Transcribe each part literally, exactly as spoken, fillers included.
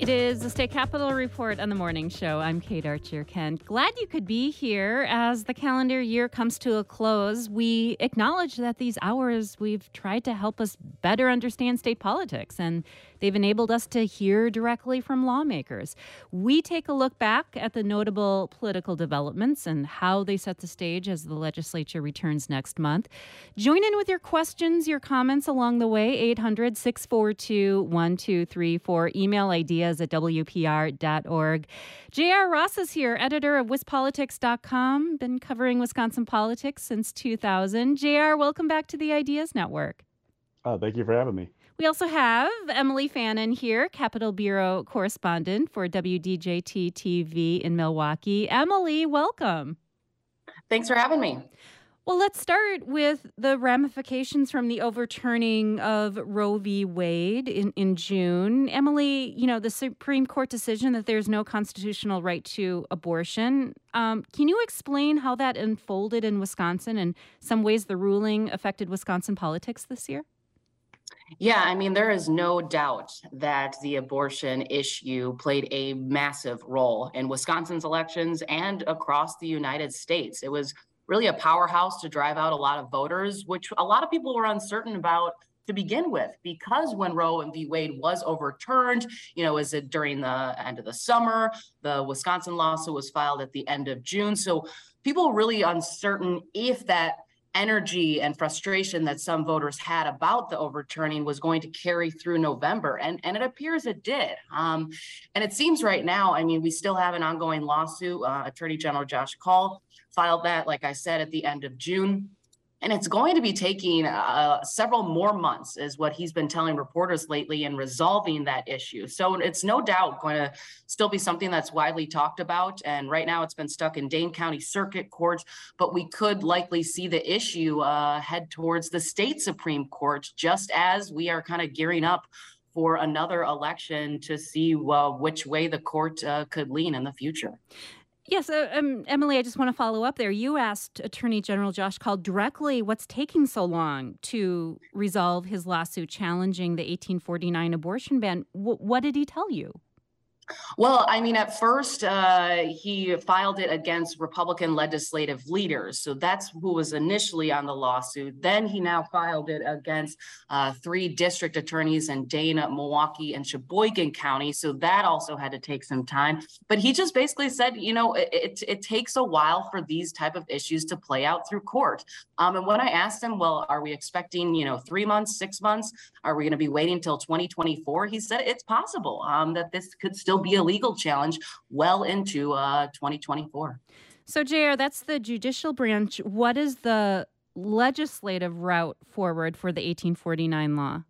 is the State Capitol Report on the Morning Show. I'm Kate Archer-Kent. Glad you could be here as the calendar year comes to a close. We acknowledge that these hours we've tried to help us better understand state politics, and they've enabled us to hear directly from lawmakers. We take a look back at the notable political developments and how they set the stage as the legislature returns next month. Join in with your questions, your comments along the way, eight hundred, six four two, one two three four. Email ideas at w p r dot org. J R. Ross is here, editor of wis politics dot com, been covering Wisconsin politics since two thousand. J R, welcome back to the Ideas Network. Oh, thank you for having me. We also have Emily Fannin here, Capitol Bureau correspondent for W D J T T V in Milwaukee. Emily, welcome. Thanks for having me. Well, let's start with the ramifications from the overturning of Roe v. Wade in, in June. Emily, you know, the Supreme Court decision that there's no constitutional right to abortion. Um, can you explain how that unfolded in Wisconsin and some ways the ruling affected Wisconsin politics this year? Yeah, I mean, there is no doubt that the abortion issue played a massive role in Wisconsin's elections and across the United States. It was really a powerhouse to drive out a lot of voters, which a lot of people were uncertain about to begin with, because when Roe v. Wade was overturned, you know, is it during the end of the summer? The Wisconsin lawsuit was filed at the end of June. So people were really uncertain if that energy and frustration that some voters had about the overturning was going to carry through November. And, and it appears it did. Um, and it seems right now, I mean, we still have an ongoing lawsuit. Uh, Attorney General Josh Kaul filed that, like I said, at the end of June. And it's going to be taking uh, several more months, is what he's been telling reporters lately, in resolving that issue. So it's no doubt going to still be something that's widely talked about. And right now it's been stuck in Dane County Circuit Court, but we could likely see the issue uh, head towards the state Supreme Court, just as we are kind of gearing up for another election to see uh, which way the court uh, could lean in the future. Yes, uh, um, Emily, I just want to follow up there. You asked Attorney General Josh Kaul directly what's taking so long to resolve his lawsuit challenging the eighteen forty-nine abortion ban. W- what did he tell you? Well, I mean, at first, uh, he filed it against Republican legislative leaders. So that's who was initially on the lawsuit. Then he now filed it against uh, three district attorneys in Dane, Milwaukee, and Sheboygan County. So that also had to take some time. But he just basically said, you know, it, it, it takes a while for these type of issues to play out through court. Um, and when I asked him, well, are we expecting, you know, three months, six months? Are we going to be waiting until twenty twenty-four? He said it's possible um, that this could still be a legal challenge well into uh, twenty twenty-four. So, J R, that's the judicial branch. What is the legislative route forward for the eighteen forty-nine law?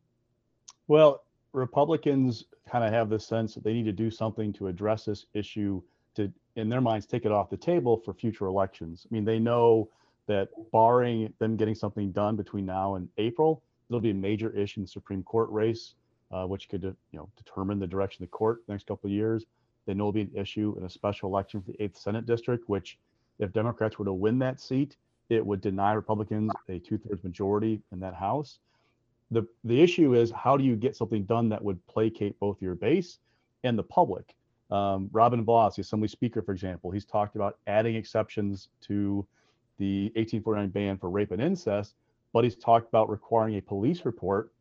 Well, Republicans kind of have this sense that they need to do something to address this issue to, in their minds, take it off the table for future elections. I mean, they know that barring them getting something done between now and April, there'll be a major issue in the Supreme Court race. Uh, which could, you know, determine the direction of the court the next couple of years. They know it'll be an issue in a special election for the eighth Senate District, which, if Democrats were to win that seat, it would deny Republicans a two-thirds majority in that House. The the issue is, how do you get something done that would placate both your base and the public? Um, Robin Vos, the Assembly Speaker, for example, he's talked about adding exceptions to the eighteen forty-nine ban for rape and incest, but he's talked about requiring a police report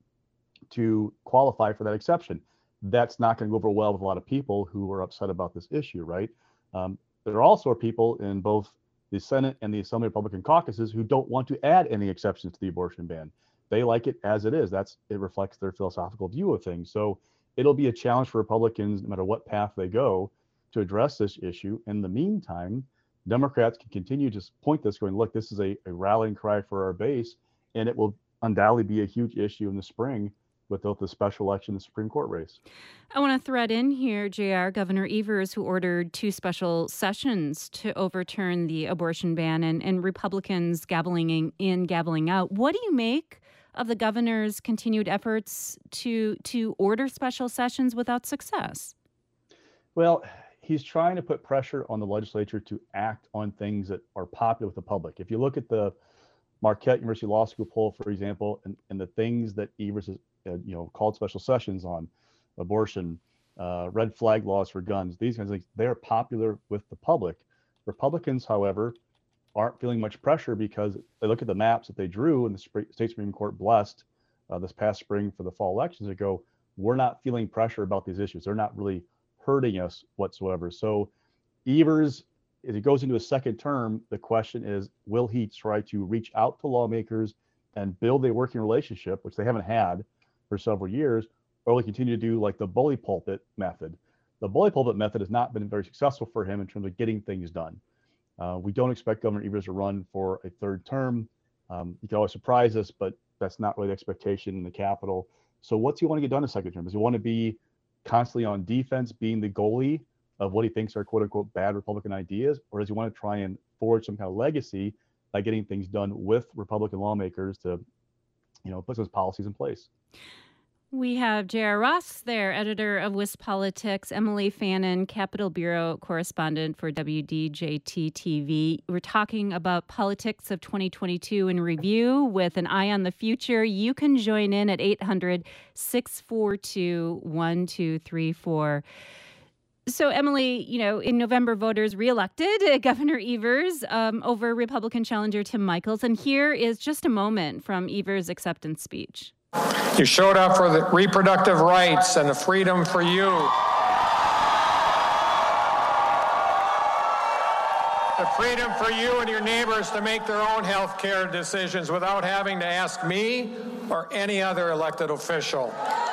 to qualify for that exception. That's not going to go over well with a lot of people who are upset about this issue, right? Um, there also are people in both the Senate and the Assembly Republican caucuses who don't want to add any exceptions to the abortion ban. They like it as it is. That's it reflects their philosophical view of things. So it'll be a challenge for Republicans, no matter what path they go, to address this issue. In the meantime, Democrats can continue to point this, going, look, this is a, a rallying cry for our base, and it will undoubtedly be a huge issue in the spring with both the special election and the Supreme Court race. I want to thread in here, J R, Governor Evers, who ordered two special sessions to overturn the abortion ban, and, and Republicans gaveling in, gaveling out. What do you make of the governor's continued efforts to to order special sessions without success? Well, he's trying to put pressure on the legislature to act on things that are popular with the public. If you look at the Marquette University Law School poll, for example, and, and the things that Evers has uh, you know, called special sessions on, abortion, uh, red flag laws for guns, these kinds of things, they're popular with the public. Republicans, however, aren't feeling much pressure because they look at the maps that they drew and the state Supreme Court blessed uh, this past spring for the fall elections and go, we're not feeling pressure about these issues. They're not really hurting us whatsoever. So Evers, as he goes into a second term, the question is, will he try to reach out to lawmakers and build a working relationship, which they haven't had for several years, or will he continue to do like the bully pulpit method? The bully pulpit method has not been very successful for him in terms of getting things done. Uh, we don't expect Governor Evers to run for a third term. Um, he can always surprise us, but that's not really the expectation in the Capitol. So what's he want to get done in second term? Does he want to be constantly on defense, being the goalie of what he thinks are quote unquote bad Republican ideas? Or does he want to try and forge some kind of legacy by getting things done with Republican lawmakers to, you know, put those policies in place? We have J R. Ross there, editor of WisPolitics, Emily Fannon, Capitol Bureau correspondent for W D J T T V. We're talking about politics of twenty twenty-two in review with an eye on the future. You can join in at eight hundred, six four two, one two three four. So, Emily, you know, in November, voters reelected Governor Evers um, over Republican challenger Tim Michels. And here is just a moment from Evers' acceptance speech. You showed up for the reproductive rights and the freedom for you. The freedom for you and your neighbors to make their own health care decisions without having to ask me or any other elected official.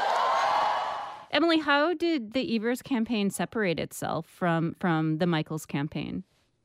Emily, how did the Evers campaign separate itself from, from the Michels campaign?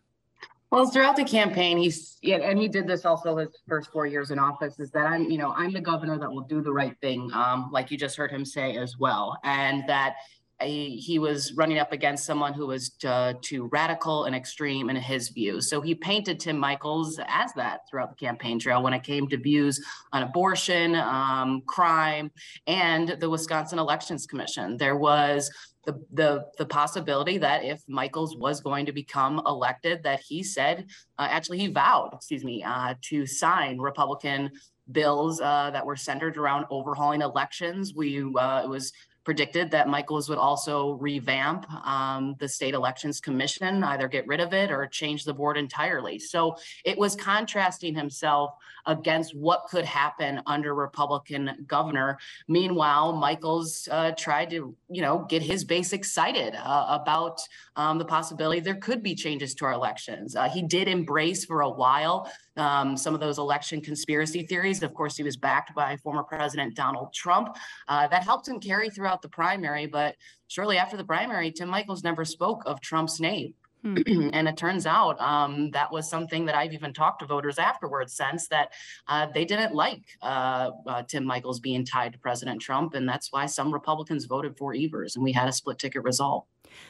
Well, throughout the campaign, he's, yeah, and he did this also his first four years in office, is that I'm, you know, I'm the governor that will do the right thing, um, like you just heard him say as well. And that he, he was running up against someone who was uh, too radical and extreme in his views. So he painted Tim Michels as that throughout the campaign trail when it came to views on abortion, um, crime, and the Wisconsin Elections Commission. There was The, the the possibility that if Michels was going to become elected, that he said, uh, actually he vowed, excuse me, uh, to sign Republican bills uh, that were centered around overhauling elections. We uh, it was predicted that Michels would also revamp um, the state elections commission, either get rid of it or change the board entirely. So it was contrasting himself against what could happen under Republican governor. Meanwhile, Michels uh, tried to, you know, get his base excited uh, about um, the possibility there could be changes to our elections. Uh, he did embrace for a while um, some of those election conspiracy theories. Of course, he was backed by former President Donald Trump. Uh, that helped him carry throughout the primary, but shortly after the primary, Tim Michels never spoke of Trump's name. Hmm. And it turns out um, that was something that I've even talked to voters afterwards, since that uh, they didn't like uh, uh, Tim Michels being tied to President Trump. And that's why some Republicans voted for Evers, and we had a split ticket result.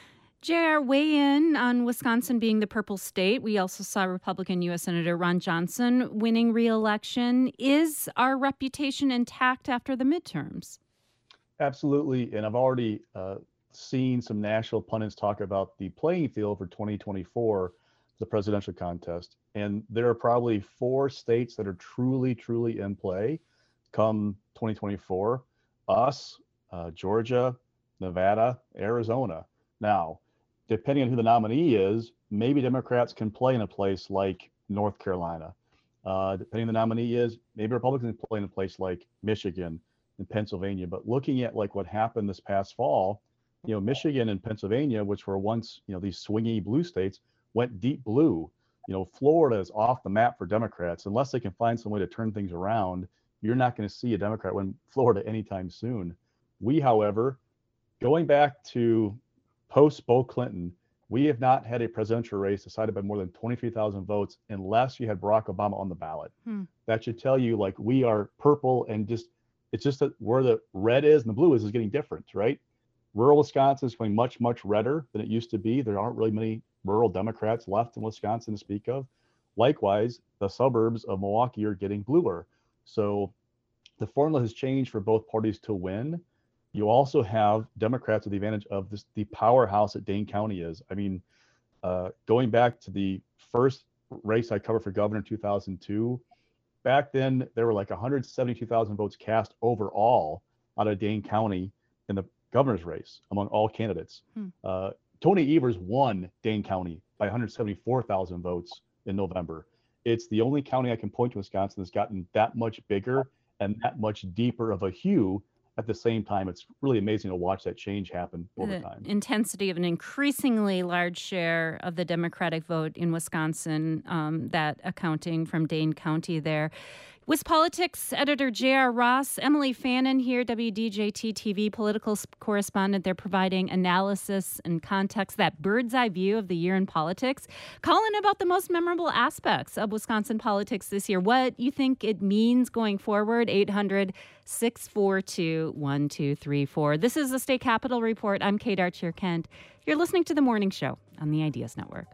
J R, weigh in on Wisconsin being the purple state. We also saw Republican U S Senator Ron Johnson winning re-election. Is our reputation intact after the midterms? Absolutely. And I've already uh, seen some national pundits talk about the playing field for twenty twenty-four, the presidential contest. And there are probably four states that are truly, truly in play come twenty twenty-four. Us, uh, Georgia, Nevada, Arizona. Now, depending on who the nominee is, maybe Democrats can play in a place like North Carolina. Uh, depending on the nominee is, maybe Republicans can play in a place like Michigan and Pennsylvania. But looking at like what happened this past fall, you know, Michigan and Pennsylvania, which were once, you know, these swingy blue states, went deep blue. You know, Florida is off the map for Democrats. Unless they can find some way to turn things around, you're not going to see a Democrat win Florida anytime soon. We, however, going back to post Bo Clinton, we have not had a presidential race decided by more than twenty-three thousand votes unless you had Barack Obama on the ballot. Hmm. That should tell you, like, we are purple, and just, it's just that where the red is and the blue is is getting different, right? Rural Wisconsin is going much, much redder than it used to be. There aren't really many rural Democrats left in Wisconsin to speak of. Likewise, the suburbs of Milwaukee are getting bluer. So the formula has changed for both parties to win. You also have Democrats with the advantage of this, the powerhouse that Dane County is. I mean, uh, going back to the first race I covered for governor in two thousand two, back then there were like one hundred seventy-two thousand votes cast overall out of Dane County. And the governor's race among all candidates. Hmm. Uh, Tony Evers won Dane County by one hundred seventy-four thousand votes in November. It's the only county I can point to in Wisconsin that's gotten that much bigger and that much deeper of a hue at the same time. It's really amazing to watch that change happen over The time. intensity of an increasingly large share of the Democratic vote in Wisconsin, um, that accounting from Dane County there. WisPolitics editor J R. Ross, Emily Fannin here, W D J T T V political correspondent. They're providing analysis and context, that bird's eye view of the year in politics. Call in about the most memorable aspects of Wisconsin politics this year, what you think it means going forward. eight hundred, six four two, one two three four. This is the State Capitol Report. I'm Kate Archer Kent. You're listening to The Morning Show on the Ideas Network.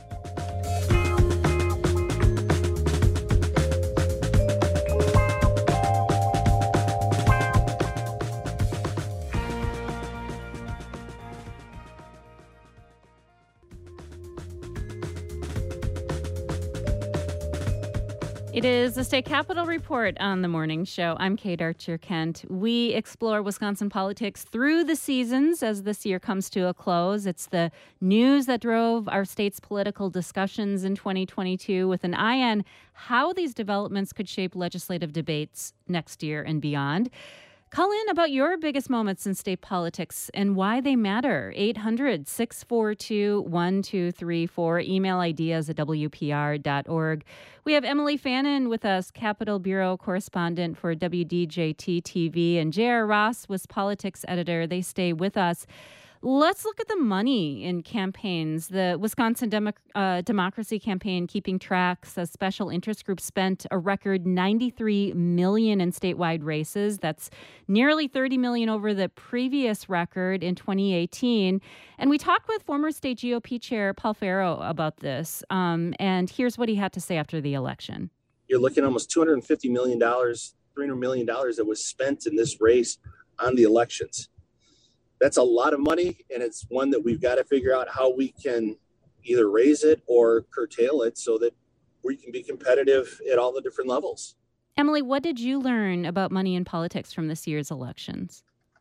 It is the State Capitol Report on the Morning Show. I'm Kate Archer Kent. We explore Wisconsin politics through the seasons as this year comes to a close. It's the news that drove our state's political discussions in twenty twenty-two with an eye on how these developments could shape legislative debates next year and beyond. Call in about your biggest moments in state politics and why they matter. eight hundred, six four two, one two three four. Email ideas at W P R dot org. We have Emily Fannin with us, Capitol Bureau correspondent for W D J T T V, and J R. Ross was politics editor. They stay with us. Let's look at the money in campaigns. The Wisconsin Demo- uh, Democracy Campaign Keeping Track says special interest groups spent a record ninety-three million dollars in statewide races. That's nearly thirty million dollars over the previous record in twenty eighteen. And we talked with former state G O P chair Paul Farrow about this. Um, and here's what he had to say after the election. You're looking at almost two hundred fifty million dollars, three hundred million dollars that was spent in this race on the elections. That's a lot of money, and it's one that we've got to figure out how we can either raise it or curtail it so that we can be competitive at all the different levels. Emily, what did you learn about money in politics from this year's elections?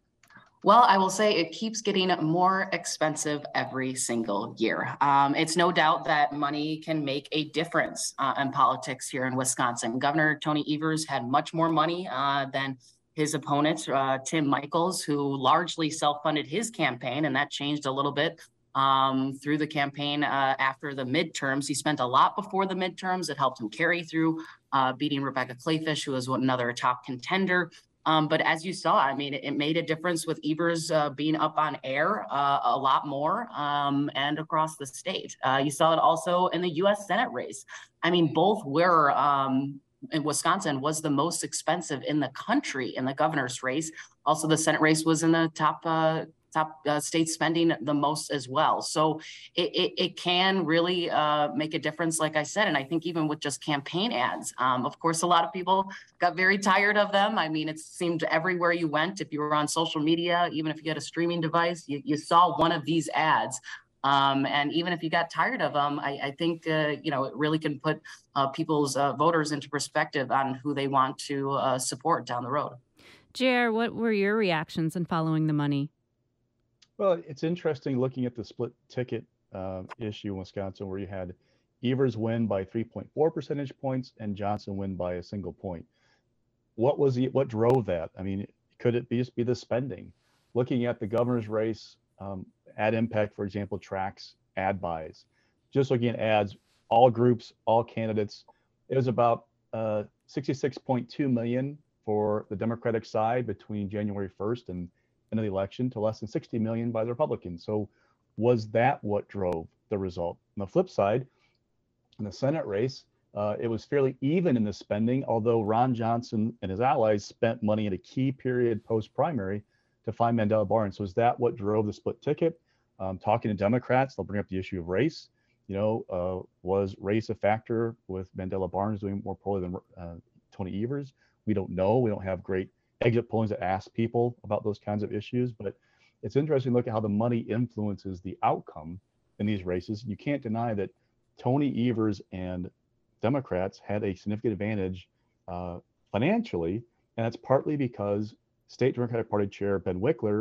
Well, I will say it keeps getting more expensive every single year. Um, it's no doubt that money can make a difference uh, in politics here in Wisconsin. Governor Tony Evers had much more money uh, than his opponent, uh, Tim Michels, who largely self-funded his campaign, and that changed a little bit um, through the campaign uh, after the midterms. He spent a lot before the midterms. It helped him carry through, uh, beating Rebecca Clayfish, who was another top contender. Um, but as you saw, I mean, it, it made a difference with Evers uh, being up on air uh, a lot more um, and across the state. Uh, you saw it also in the U S Senate race. I mean, both were um, in Wisconsin was the most expensive in the country in the governor's race. Also, the Senate race was in the top uh, top uh, states spending the most as well. So it, it, it can really uh, make a difference, like I said. And I think even with just campaign ads, um, of course, a lot of people got very tired of them. I mean, it seemed everywhere you went, if you were on social media, even if you had a streaming device, you, you saw one of these ads. Um, and even if you got tired of them, I, I think, uh, you know, it really can put uh, people's uh, voters into perspective on who they want to uh, support down the road. J R, what were your reactions in following the money? Well, it's interesting looking at the split ticket uh, issue in Wisconsin, where you had Evers win by three point four percentage points and Johnson win by a single point. What was the, what drove that? I mean, could it be just be the spending? Looking at the governor's race, um, Ad Impact, for example, tracks ad buys. Just looking at ads, all groups, all candidates, it was about uh, sixty-six point two million for the Democratic side between January first and end of the election, to less than sixty million by the Republicans. So was that what drove the result? On the flip side, in the Senate race, uh, it was fairly even in the spending, although Ron Johnson and his allies spent money in a key period post-primary to find Mandela Barnes. So is that what drove the split ticket? Um, talking to Democrats, they'll bring up the issue of race. You know, uh, was race a factor with Mandela Barnes doing more poorly than uh, Tony Evers? We don't know. We don't have great exit pollings that ask people about those kinds of issues, but it's interesting to look at how the money influences the outcome in these races. You can't deny that Tony Evers and Democrats had a significant advantage uh, financially, and it's partly because State Democratic Party Chair Ben Wickler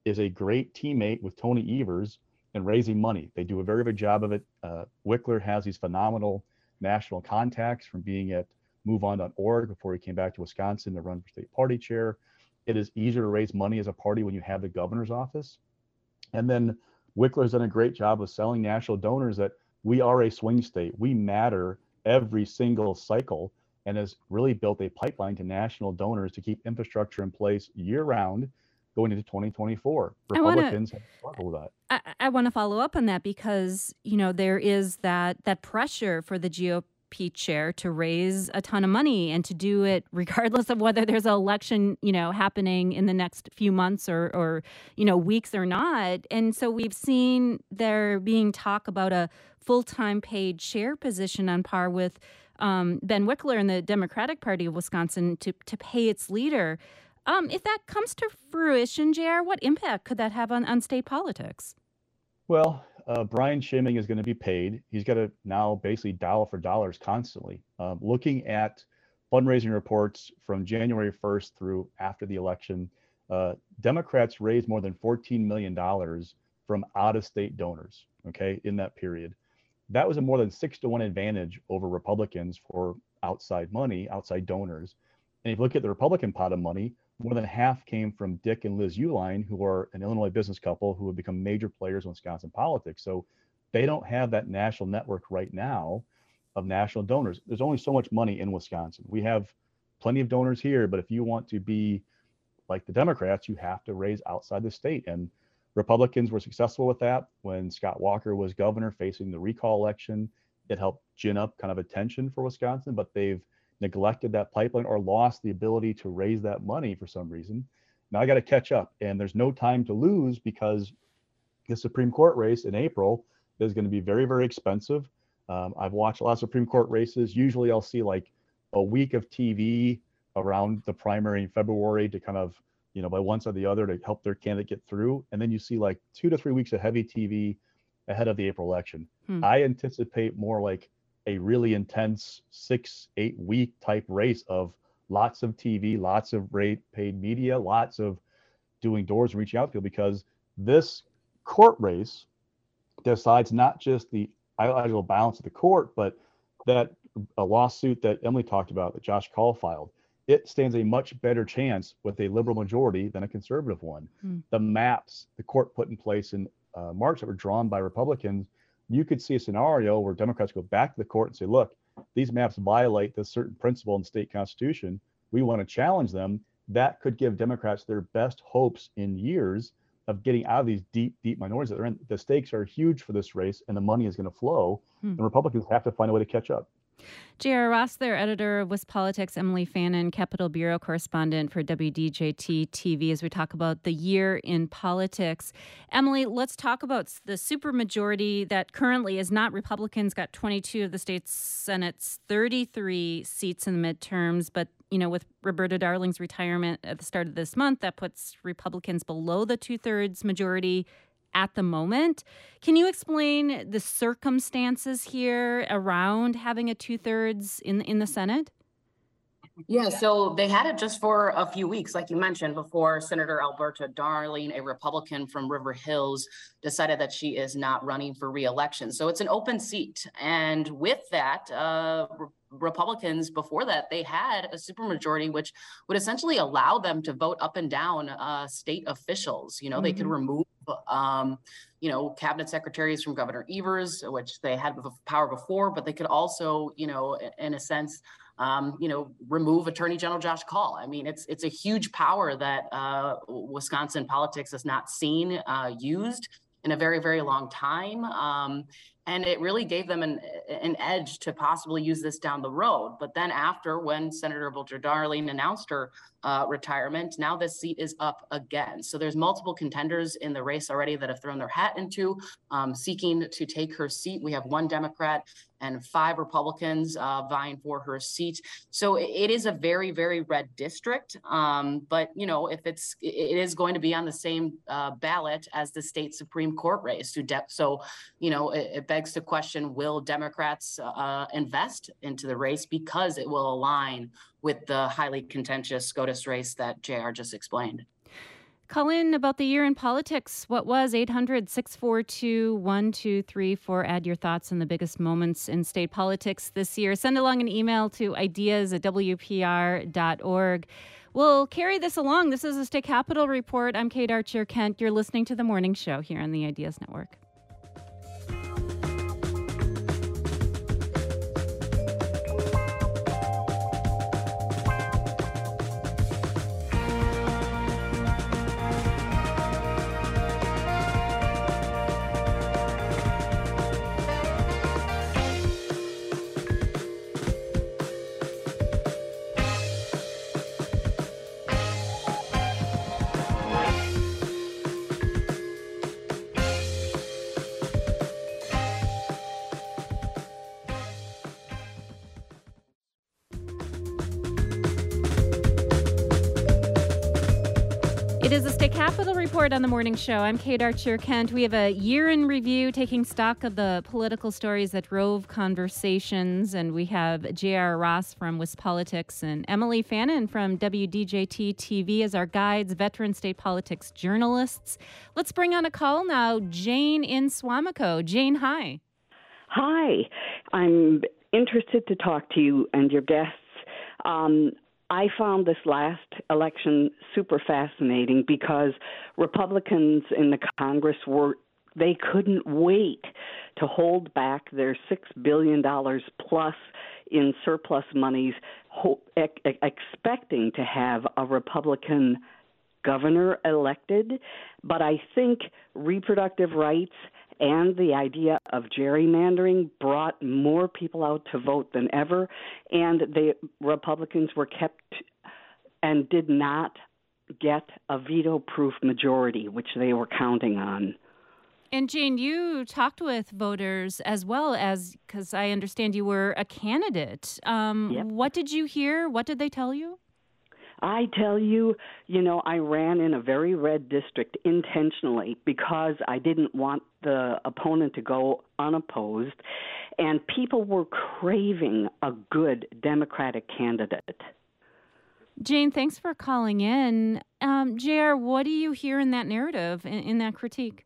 is a great teammate with Tony Evers in raising money. They do a very good job of it. Uh, Wickler has these phenomenal national contacts from being at move on dot org before he came back to Wisconsin to run for state party chair. It is easier to raise money as a party when you have the governor's office. And then Wickler's done a great job of selling national donors that we are a swing state. We matter every single cycle, and has really built a pipeline to national donors to keep infrastructure in place year round going into twenty twenty-four. Republicans have struggled with that. I, I want to follow up on that because, you know, there is that that pressure for the G O P chair to raise a ton of money and to do it regardless of whether there's an election, you know, happening in the next few months or, or, you know, weeks or not. And so we've seen there being talk about a full-time paid chair position on par with um, Ben Wickler in the Democratic Party of Wisconsin to, to pay its leader. Um, if that comes to fruition, J R, what impact could that have on, on state politics? Well, uh, Brian Schimming is going to be paid. He's got to now basically dollar for dollars constantly. Um, looking at fundraising reports from January first through after the election, uh, Democrats raised more than fourteen million dollars from out-of-state donors, okay, in that period. That was a more than six to one advantage over Republicans for outside money, outside donors. And if you look at the Republican pot of money, more than half came from Dick and Liz Uihlein, who are an Illinois business couple who have become major players in Wisconsin politics. So they don't have that national network right now of national donors. There's only so much money in Wisconsin. We have plenty of donors here, but if you want to be like the Democrats, you have to raise outside the state. And Republicans were successful with that when Scott Walker was governor facing the recall election. It helped gin up kind of attention for Wisconsin, but they've neglected that pipeline or lost the ability to raise that money for some reason. Now I got to catch up, and there's no time to lose because the Supreme Court race in April is going to be very, very expensive. Um, I've watched a lot of Supreme Court races. Usually I'll see like a week of T V around the primary in February to kind of, you know, by one side or the other to help their candidate get through. And then you see like two to three weeks of heavy T V ahead of the April election. Hmm. I anticipate more like a really intense six, eight week type race of lots of T V, lots of rate paid media, lots of doing doors and reaching out to people, because this court race decides not just the ideological balance of the court, but that a lawsuit that Emily talked about that Josh Kaul filed. It stands a much better chance with a liberal majority than a conservative one. Hmm. The maps the court put in place in uh, March that were drawn by Republicans, you could see a scenario where Democrats go back to the court and say, look, these maps violate this certain principle in the state constitution. We want to challenge them. That could give Democrats their best hopes in years of getting out of these deep, deep minorities that they're in. The stakes are huge for this race, and the money is going to flow, hmm. and Republicans have to find a way to catch up. J R. Rossler, editor of WisPolitics, Emily Fannon, Capitol Bureau correspondent for W D J T T V, as we talk about the year in politics. Emily, let's talk about the supermajority that currently is not Republicans, got twenty-two of the state's Senate's thirty-three seats in the midterms, but you know, with Roberta Darling's retirement at the start of this month, that puts Republicans below the two-thirds majority at the moment. Can you explain the circumstances here around having a two-thirds in in the Senate? Yeah, so they had it just for a few weeks, like you mentioned, before Senator Alberta Darling, a Republican from River Hills, decided that she is not running for re-election. So it's an open seat. And with that, uh, Republicans before that, they had a supermajority, which would essentially allow them to vote up and down uh, state officials. You know, mm-hmm. they could remove, um, you know, cabinet secretaries from Governor Evers, which they had the power before, but they could also, you know, in a sense, um, you know, remove Attorney General Josh Kaul. I mean, it's it's a huge power that uh, Wisconsin politics has not seen uh, used in a very, very long time. Um, And it really gave them an an edge to possibly use this down the road. But then after, when Senator Alberta Darling announced her uh, retirement, now this seat is up again. So there's multiple contenders in the race already that have thrown their hat into um, seeking to take her seat. We have one Democrat and five Republicans uh, vying for her seat. So it is a very, very red district. Um, but, you know, if it's, it is going to be on the same uh, ballot as the state Supreme Court race. So, you know, it, it begs the question, will Democrats uh, invest into the race because it will align with the highly contentious SCOTUS race that J R just explained? Call in about the year in politics. What was eight hundred, six four two, one two three four. Add your thoughts on the biggest moments in state politics this year. Send along an email to ideas at w p r dot org. We'll carry this along. This is a State Capitol Report. I'm Kate Archer-Kent. You're listening to The Morning Show here on the Ideas Network. It is the State Capitol Report on the Morning Show. I'm Kate Archer-Kent. We have a year in review, taking stock of the political stories that drove conversations. And we have J R. Ross from WisPolitics and Emily Fannin from W D J T T V as our guides, veteran state politics journalists. Let's bring on a call now. Jane in Suamico. Jane, hi. Hi. I'm interested to talk to you and your guests. Um, I found this last election super fascinating because Republicans in the Congress were, they couldn't wait to hold back their six billion dollars plus in surplus monies, hope, ex- expecting to have a Republican governor elected. But I think reproductive rights and the idea of gerrymandering brought more people out to vote than ever, and the Republicans were kept and did not get a veto-proof majority, which they were counting on. And Jane, you talked with voters as well as, because I understand you were a candidate. Um, Yep. What did you hear? What did they tell you? I tell you, you know, I ran in a very red district intentionally because I didn't want the opponent to go unopposed, and people were craving a good Democratic candidate. Jane, thanks for calling in. Um, J R, what do you hear in that narrative, in, in that critique?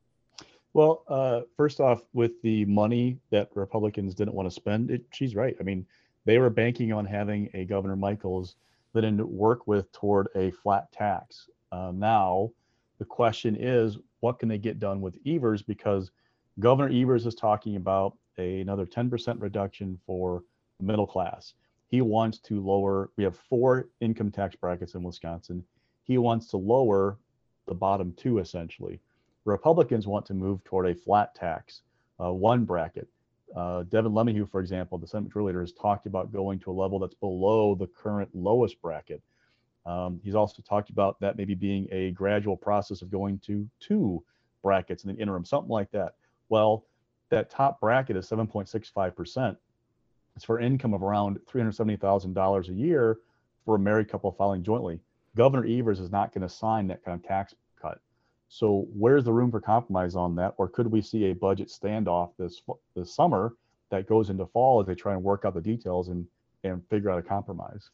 Well, uh, first off, with the money that Republicans didn't want to spend, it, she's right. I mean, they were banking on having a Governor Michaels that didn't work with toward a flat tax. Uh, now, the question is, what can they get done with Evers? Because Governor Evers is talking about a, another ten percent reduction for the middle class. He wants to lower, we have four income tax brackets in Wisconsin. He wants to lower the bottom two, essentially. Republicans want to move toward a flat tax, uh, one bracket. Uh, Devin LeMahieu, for example, the Senate Majority Leader, has talked about going to a level that's below the current lowest bracket. Um, he's also talked about that maybe being a gradual process of going to two brackets in the interim, something like that. Well, that top bracket is seven point six five percent. It's for income of around three hundred seventy thousand dollars a year for a married couple filing jointly. Governor Evers is not going to sign that kind of tax cut. So where's the room for compromise on that? Or could we see a budget standoff this this summer that goes into fall as they try and work out the details and, and figure out a compromise?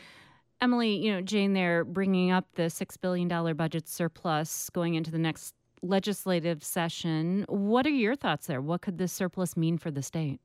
Emily, you know, Jane there bringing up the six billion dollars budget surplus going into the next legislative session. What are your thoughts there? What could this surplus mean for the state?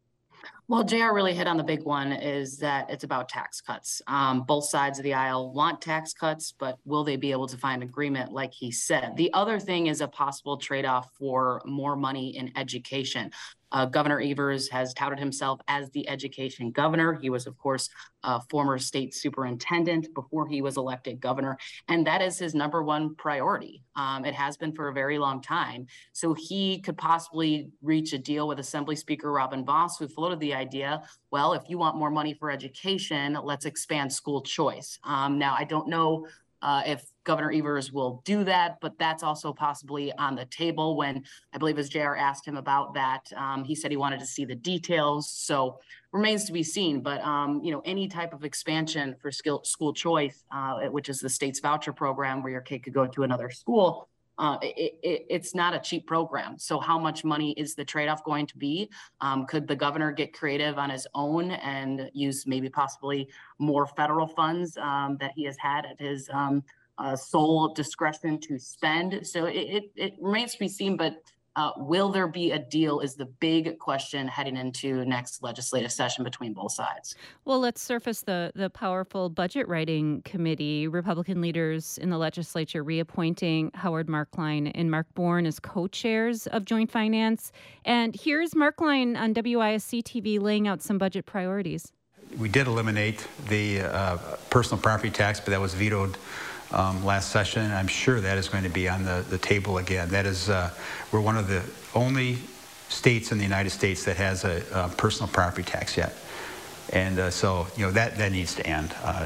Well, J R really hit on the big one, is that it's about tax cuts. Um, both sides of the aisle want tax cuts, but will they be able to find agreement, like he said? The other thing is a possible trade-off for more money in education. Uh, Governor Evers has touted himself as the education governor. He was, of course, a former state superintendent before he was elected governor, and that is his number one priority. Um, it has been for a very long time. So he could possibly reach a deal with Assembly Speaker Robin Vos, who floated the idea, well, if you want more money for education, let's expand school choice. Um, now, I don't know Uh, if Governor Evers will do that, but that's also possibly on the table. When I believe as J R asked him about that, um, he said he wanted to see the details. So remains to be seen. But, um, you know, any type of expansion for skill, school choice, uh, which is the state's voucher program where your kid could go to another school, Uh, it, it, it's not a cheap program. So how much money is the trade-off going to be? Um, could the governor get creative on his own and use maybe possibly more federal funds um, that he has had at his um, uh, sole discretion to spend. So it, it, it remains to be seen, but uh, will there be a deal is the big question heading into next legislative session between both sides. Well, let's surface the the powerful budget writing committee. Republican leaders in the legislature reappointing Howard Markline and Mark Bourne as co-chairs of Joint Finance. And here's Markline on W I S C T V laying out some budget priorities. We did eliminate the uh, personal property tax, but that was vetoed Um, last session. I'm sure that is going to be on the, the table again. That is, uh, we're one of the only states in the United States that has a, a personal property tax yet. And uh, so, you know, that, that needs to end. Uh,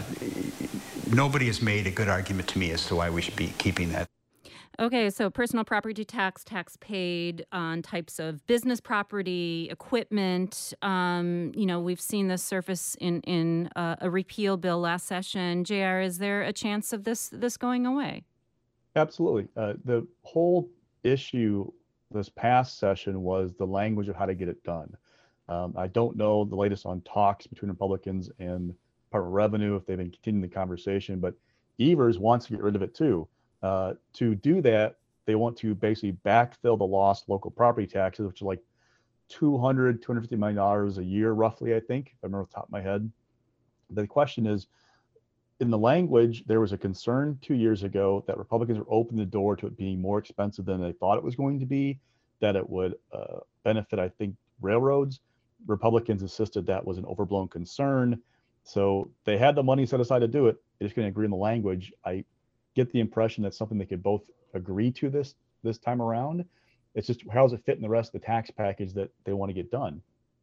nobody has made a good argument to me as to why we should be keeping that. Okay, so personal property tax, tax paid on types of business property, equipment. Um, you know, we've seen this surface in in uh, a repeal bill last session. J R, is there a chance of this this going away? Absolutely. Uh, the whole issue this past session was the language of how to get it done. Um, I don't know the latest on talks between Republicans and Department of Revenue if they've been continuing the conversation, but Evers wants to get rid of it too. Uh, to do that, they want to basically backfill the lost local property taxes, which is like two hundred, two hundred fifty million dollars a year, roughly, I think, if I remember off the top of my head. The question is, in the language, there was a concern two years ago that Republicans were opening the door to it being more expensive than they thought it was going to be, that it would uh, benefit, I think, railroads. Republicans insisted that was an overblown concern. So they had the money set aside to do it. They're just going to agree on the language. I get the impression that's something they could both agree to this this time around. It's just how does it fit in the rest of the tax package that they want to get done?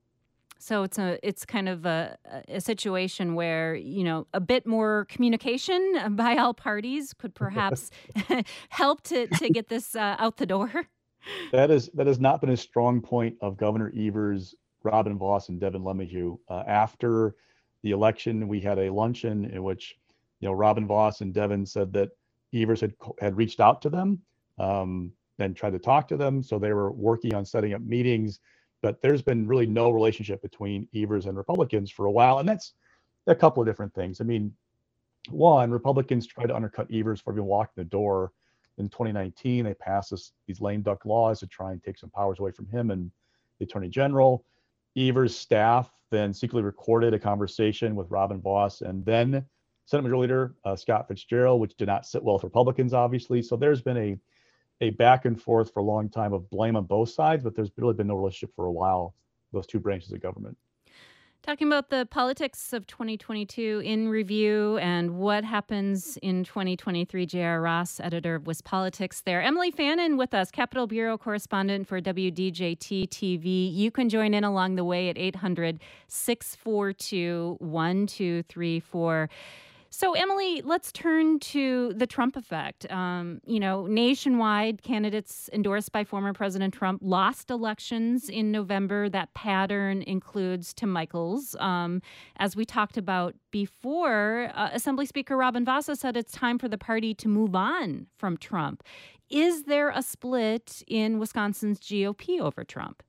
So it's a it's kind of a, a situation where, you know, a bit more communication by all parties could perhaps help to, to get this uh, out the door. That is that has not been a strong point of Governor Evers, Robin Vos, and Devin LeMahieu. Uh, after the election, we had a luncheon in which, you know, Robin Vos and Devin said that Evers had had reached out to them, um, and tried to talk to them. So they were working on setting up meetings, but there's been really no relationship between Evers and Republicans for a while. And that's a couple of different things. I mean, one, Republicans tried to undercut Evers before he walked in the door. In twenty nineteen, they passed this, these lame duck laws to try and take some powers away from him and the Attorney General. Evers' staff then secretly recorded a conversation with Robin Vos and then Senate Majority Leader uh, Scott Fitzgerald, which did not sit well with Republicans, obviously. So there's been a a back and forth for a long time of blame on both sides, but there's really been no relationship for a while, those two branches of government. Talking about the politics of twenty twenty-two in review and what happens in twenty twenty-three, J R. Ross, editor of WisPolitics there. Emily Fannin with us, Capitol Bureau correspondent for W D J T T V. You can join in along the way at eight hundred, six four two, one two three four. So, Emily, let's turn to the Trump effect. Um, you know, nationwide, candidates endorsed by former President Trump lost elections in November. That pattern includes Tim Michels. Um, as we talked about before, uh, Assembly Speaker Robin Vos said it's time for the party to move on from Trump. Is there a split in Wisconsin's G O P over Trump?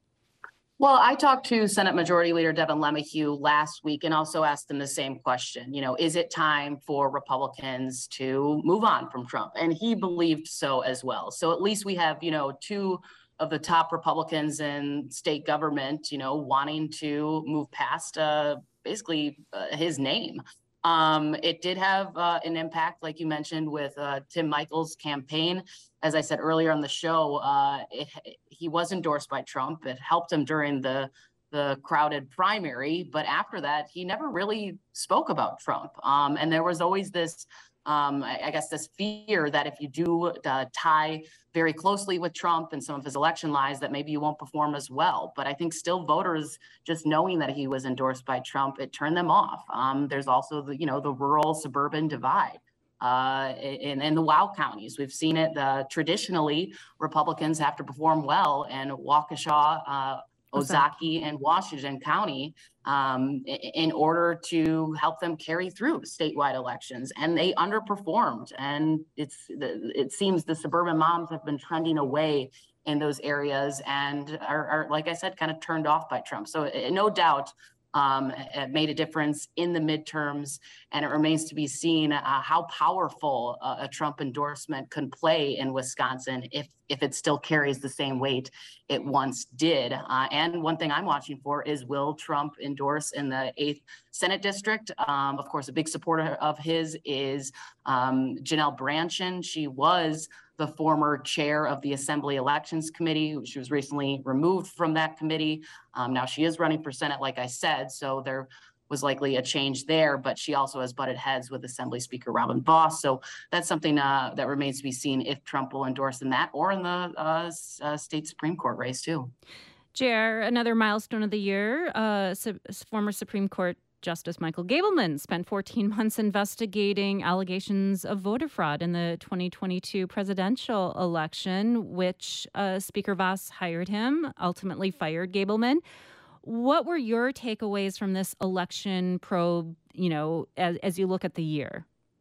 Well, I talked to Senate Majority Leader Devin LeMahieu last week and also asked him the same question. You know, is it time for Republicans to move on from Trump? And he believed so as well. So at least we have, you know, two of the top Republicans in state government, you know, wanting to move past uh, basically uh, his name. Um, it did have uh, an impact, like you mentioned, with uh, Tim Michels' campaign. As I said earlier on the show, uh, it, he was endorsed by Trump. It helped him during the the crowded primary, but after that, he never really spoke about Trump. Um, and there was always this, um, I, I guess, this fear that if you do uh, tie very closely with Trump and some of his election lies, that maybe you won't perform as well. But I think still voters, just knowing that he was endorsed by Trump, it turned them off. Um, there's also the, you know, the rural suburban divide. Uh, in, in the WOW counties, we've seen it. Uh, traditionally, Republicans have to perform well, and Waukesha, uh, Ozaukee, and Washington County um, in order to help them carry through statewide elections, and they underperformed. And it's it seems the suburban moms have been trending away in those areas and are, are like I said, kind of turned off by Trump. So no doubt. um, it made a difference in the midterms, and it remains to be seen uh, how powerful uh, a Trump endorsement could play in Wisconsin if if it still carries the same weight it once did. Uh, and one thing I'm watching for is, will Trump endorse in the eighth Senate district? Um, of course, a big supporter of his is um, Janelle Brandtjen. She was the former chair of the Assembly Elections Committee. She was recently removed from that committee. Um, now she is running for Senate, like I said, so there was likely a change there, but she also has butted heads with Assembly Speaker Robin Vos. So that's something uh, that remains to be seen if Trump will endorse in that or in the uh, uh, state Supreme Court race too. J R, another milestone of the year, uh, su- former Supreme Court Justice Michael Gableman spent fourteen months investigating allegations of voter fraud in the twenty twenty-two presidential election, which uh, Speaker Vos hired him, ultimately fired Gableman. What were your takeaways from this election probe, you know, as, as you look at the year?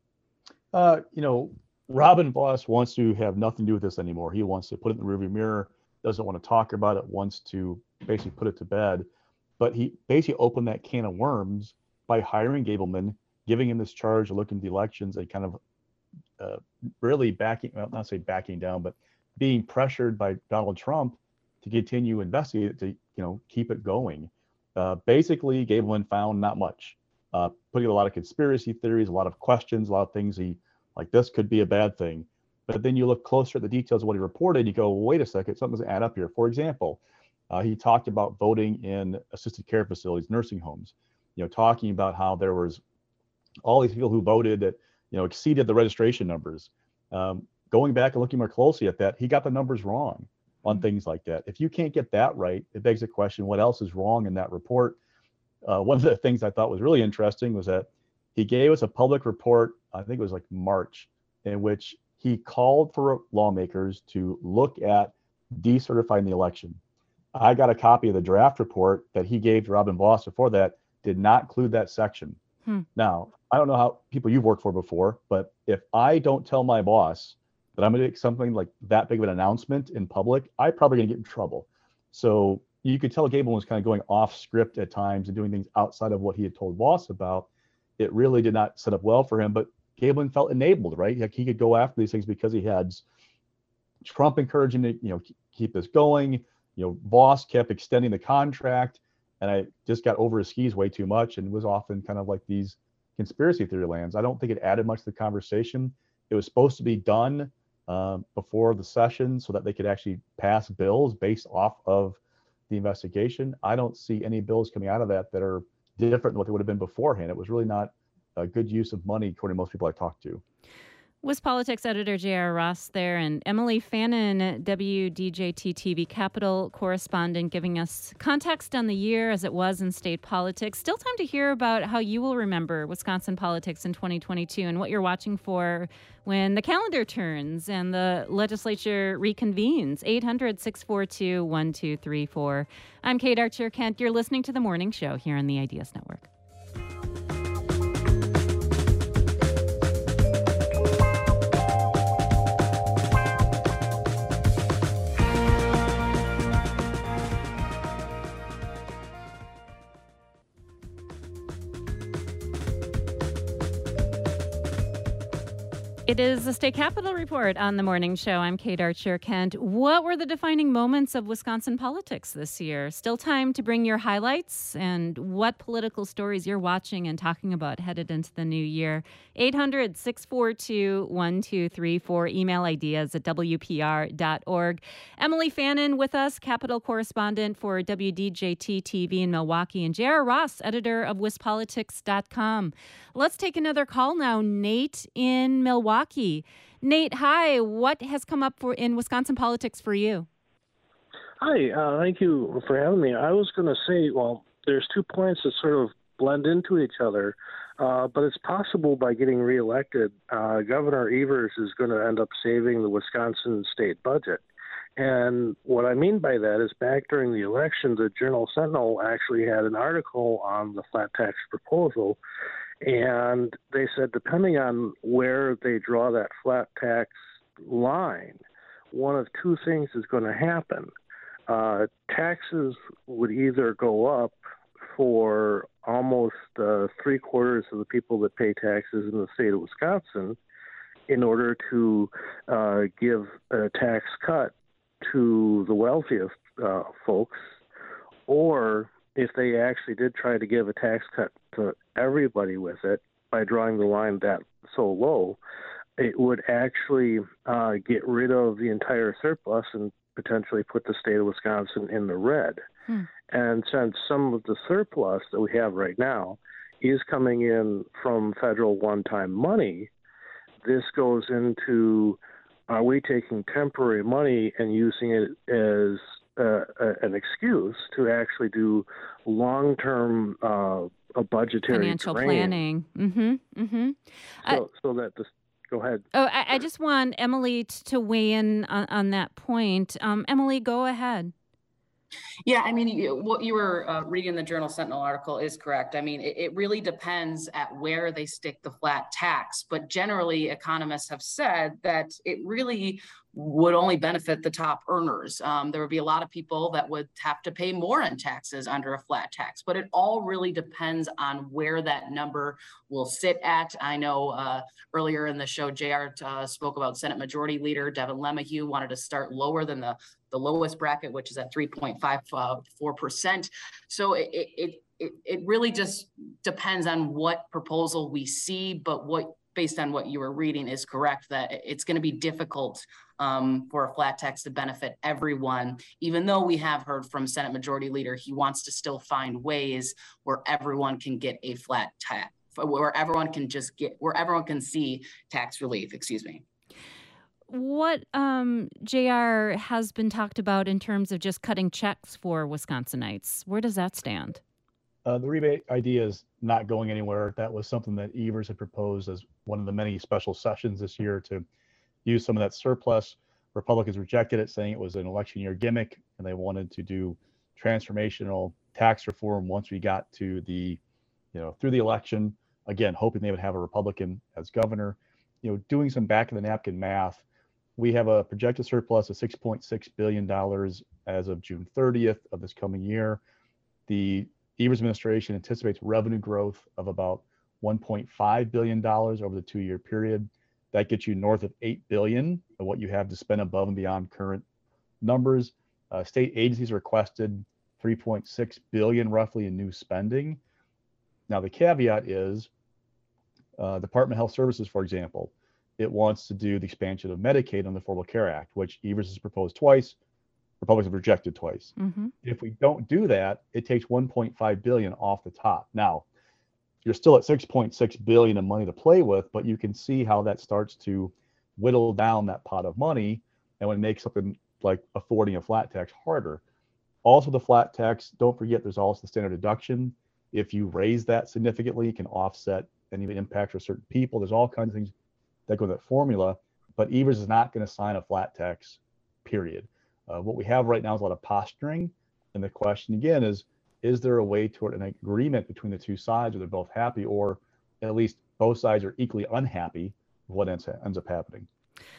Uh, you know, Robin Vos wants to have nothing to do with this anymore. He wants to put it in the rearview mirror, doesn't want to talk about it, wants to basically put it to bed. But he basically opened that can of worms by hiring Gableman, giving him this charge of looking at the elections and kind of uh, really backing, well, not say backing down, but being pressured by Donald Trump to continue investigating it, to, you know, keep it going. Uh, basically, Gableman found not much, uh, putting a lot of conspiracy theories, a lot of questions, a lot of things he, like, this could be a bad thing. But then you look closer at the details of what he reported, you go, well, wait a second, something doesn't add up here. For example, uh, he talked about voting in assisted care facilities, nursing homes, you know, talking about how there was all these people who voted that, you know, exceeded the registration numbers. Um, going back and looking more closely at that, he got the numbers wrong on things like that. If you can't get that right, it begs the question, what else is wrong in that report? Uh, one of the things I thought was really interesting was that he gave us a public report, I think it was like March, in which he called for lawmakers to look at decertifying the election. I got a copy of the draft report that he gave to Robin Vos before that, did not include that section. Hmm. Now, I don't know how people you've worked for before, but if I don't tell my boss that I'm going to make something like that big of an announcement in public, I'm probably going to get in trouble. So you could tell Gableman was kind of going off script at times and doing things outside of what he had told Vos about. It really did not set up well for him, but Gableman felt enabled, right? Like he could go after these things because he had Trump encouraging to, you know, keep this going. You know, Vos kept extending the contract, and I just got over his skis way too much and was often kind of like these conspiracy theory lands. I don't think it added much to the conversation. It was supposed to be done Um, before the session so that they could actually pass bills based off of the investigation. I don't see any bills coming out of that that are different than what they would have been beforehand. It was really not a good use of money, according to most people I talked to. WisPolitics editor J R. Ross there, and Emily Fannin, W D J T T V Capitol correspondent, giving us context on the year as it was in state politics. Still time to hear about how you will remember Wisconsin politics in twenty twenty-two and what you're watching for when the calendar turns and the legislature reconvenes. eight hundred, six four two, one two three four. I'm Kate Archer-Kent. You're listening to The Morning Show here on the Ideas Network. It is the State Capitol Report on The Morning Show. I'm Kate Archer-Kent. What were the defining moments of Wisconsin politics this year? Still time to bring your highlights and what political stories you're watching and talking about headed into the new year. eight hundred, six four two, one two three four. Email ideas at W P R dot org. Emily Fannin with us, Capitol correspondent for W D J T T V in Milwaukee, and J R. Ross, editor of Wis Politics dot com. Let's take another call now. Nate in Milwaukee. Nate, hi. What has come up for in Wisconsin politics for you? Hi. Uh, thank you for having me. I was going to say, well, there's two points that sort of blend into each other, uh, but it's possible by getting reelected, uh, Governor Evers is going to end up saving the Wisconsin state budget. And what I mean by that is back during the election, the Journal Sentinel actually had an article on the flat tax proposal. And they said, depending on where they draw that flat tax line, one of two things is going to happen. Uh, taxes would either go up for almost uh, three quarters of the people that pay taxes in the state of Wisconsin in order to uh, give a tax cut to the wealthiest uh, folks, or if they actually did try to give a tax cut to everybody with it by drawing the line that so low, it would actually uh, get rid of the entire surplus and potentially put the state of Wisconsin in the red. Hmm. And since some of the surplus that we have right now is coming in from federal one-time money, this goes into, are we taking temporary money and using it as uh, a, an excuse to actually do long-term uh, a budgetary financial drain? planning? Mm-hmm. Mm-hmm. So, Uh, so that this. Go ahead. Oh, I, I just want Emily t- to weigh in on, on that point. Um, Emily, go ahead. Yeah, I mean, you, what you were uh, reading in the Journal Sentinel article is correct. I mean, it, it really depends at where they stick the flat tax. But generally, economists have said that it really would only benefit the top earners. Um, there would be a lot of people that would have to pay more in taxes under a flat tax. But it all really depends on where that number will sit at. I know uh, earlier in the show, J R uh, spoke about Senate Majority Leader Devin LeMahieu wanted to start lower than the the lowest bracket, which is at three point five four percent. So it, it, it, it really just depends on what proposal we see, but what, based on what you were reading, is correct that it's going to be difficult um, for a flat tax to benefit everyone, even though we have heard from Senate Majority Leader, he wants to still find ways where everyone can get a flat tax, where everyone can just get, where everyone can see tax relief, excuse me. What um, J R has been talked about in terms of just cutting checks for Wisconsinites, where does that stand? Uh, the rebate idea is not going anywhere. That was something that Evers had proposed as one of the many special sessions this year to use some of that surplus. Republicans rejected it, saying it was an election year gimmick, and they wanted to do transformational tax reform once we got to the, you know, through the election. Again, hoping they would have a Republican as governor. You know, doing some back of the napkin math, we have a projected surplus of six point six billion dollars as of June thirtieth of this coming year. The Evers administration anticipates revenue growth of about one point five billion dollars over the two-year period. That gets you north of eight billion dollars of what you have to spend above and beyond current numbers. Uh, state agencies requested three point six billion dollars roughly in new spending. Now, the caveat is uh, Department of Health Services, for example, it wants to do the expansion of Medicaid on the Affordable Care Act, which Evers has proposed twice, Republicans have rejected twice. Mm-hmm. If we don't do that, it takes one point five billion dollars off the top. Now, you're still at six point six billion dollars of money to play with, but you can see how that starts to whittle down that pot of money and would make something like affording a flat tax harder. Also, the flat tax, don't forget, there's also the standard deduction. If you raise that significantly, it can offset any impact for certain people. There's all kinds of things that go with that formula, but Evers is not going to sign a flat tax, period. Uh, what we have right now is a lot of posturing. And the question again is, is there a way toward an agreement between the two sides where they're both happy, or at least both sides are equally unhappy with what ends, ends up happening?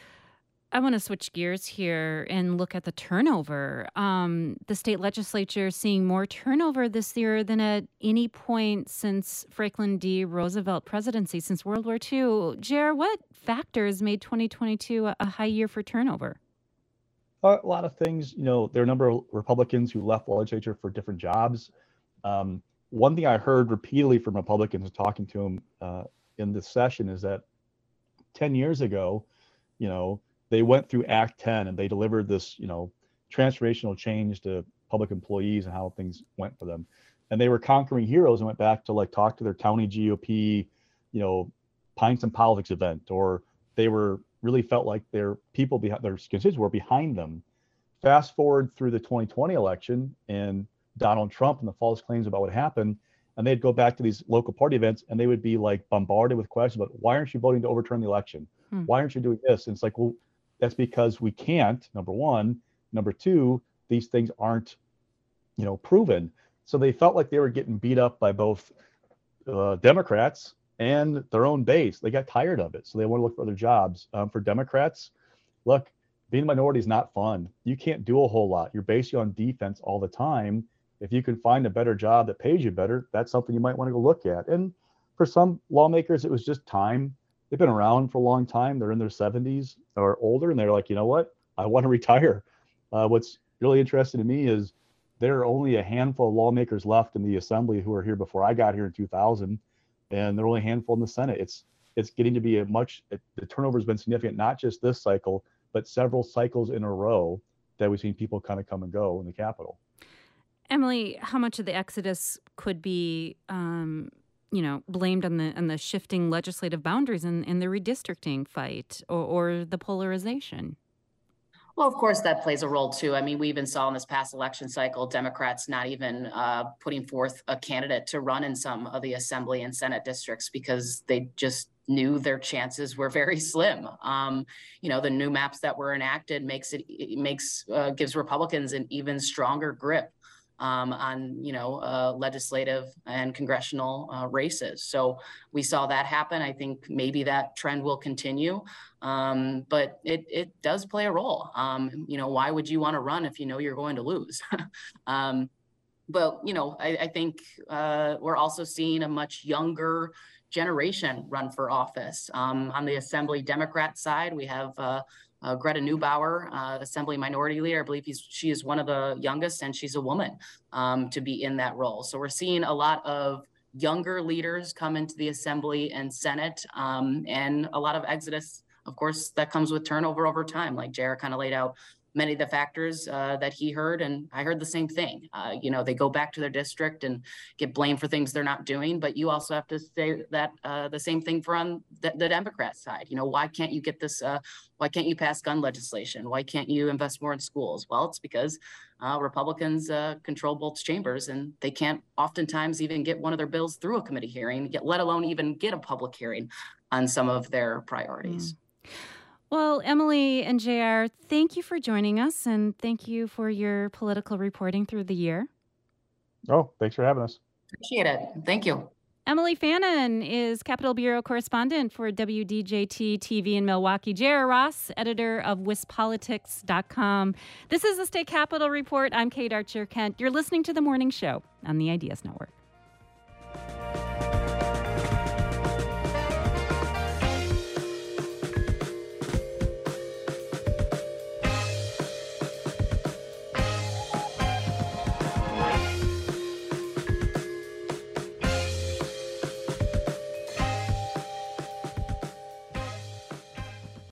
I want to switch gears here and look at the turnover. Um, the state legislature is seeing more turnover this year than at any point since Franklin D. Roosevelt presidency, since World War Two. J R, what factors made twenty twenty-two a high year for turnover? A lot of things. You know, there are a number of Republicans who left the legislature for different jobs. Um, one thing I heard repeatedly from Republicans talking to them uh, in this session is that ten years ago, you know, they went through Act ten and they delivered this, you know, transformational change to public employees and how things went for them. And they were conquering heroes and went back to like talk to their county G O P, you know, Pints and Politics event, or they were really felt like their people behind their constituents were behind them. Fast forward through the twenty twenty election and Donald Trump and the false claims about what happened, and they'd go back to these local party events and they would be like bombarded with questions about, why aren't you voting to overturn the election? Hmm. Why aren't you doing this? And it's like, well, that's because we can't, number one. Number two, these things aren't, you know, proven. So they felt like they were getting beat up by both uh, Democrats and their own base. They got tired of it. So they want to look for other jobs. Um, for Democrats, look, being a minority is not fun. You can't do a whole lot. You're basically on defense all the time. if you can find a better job that pays you better, that's something you might want to go look at. And for some lawmakers, it was just time. They've been around for a long time. They're in their seventies or older, and they're like, you know what? I want to retire. Uh, what's really interesting to me is there are only a handful of lawmakers left in the assembly who were here before I got here in two thousand, and there are only a handful in the Senate. It's it's getting to be a much, it, the turnover has been significant, not just this cycle, but several cycles in a row that we've seen people kind of come and go in the Capitol. Emily, how much of the exodus could be, um, you know, blamed on the on the shifting legislative boundaries in, in the redistricting fight or, or the polarization? Well, of course, that plays a role, too. I mean, we even saw in this past election cycle, Democrats not even uh, putting forth a candidate to run in some of the Assembly and Senate districts because they just knew their chances were very slim. Um, you know, the new maps that were enacted makes it, it makes uh, gives Republicans an even stronger grip um, on, you know, uh, legislative and congressional uh, races. So we saw that happen. I think maybe that trend will continue. Um, but it, it does play a role. Um, you know, why would you want to run if you know you're going to lose? um, but, you know, I, I think uh, we're also seeing a much younger generation run for office. Um, on the Assembly Democrat side, we have uh, uh, Greta Neubauer, uh, Assembly Minority Leader. I believe he's, she is one of the youngest, and she's a woman um, to be in that role. So we're seeing a lot of younger leaders come into the Assembly and Senate, um, and a lot of exodus. Of course, that comes with turnover over time, like J R kind of laid out many of the factors uh, that he heard, and I heard the same thing. Uh, you know, they go back to their district and get blamed for things they're not doing, but you also have to say that uh, the same thing for on the, the Democrat side. You know, why can't you get this, uh, why can't you pass gun legislation? Why can't you invest more in schools? Well, it's because uh, Republicans uh, control both chambers, and they can't oftentimes even get one of their bills through a committee hearing, yet let alone even get a public hearing on some of their priorities. Mm. Well, Emily and J R, thank you for joining us, and thank you for your political reporting through the year. Oh, thanks for having us. Appreciate it. Thank you. Emily Fannon is Capitol Bureau correspondent for W D J T T V in Milwaukee. J R Ross, editor of Wisp Politics dot com. This is the State Capitol Report. I'm Kate Archer Kent. You're listening to The Morning Show on the Ideas Network.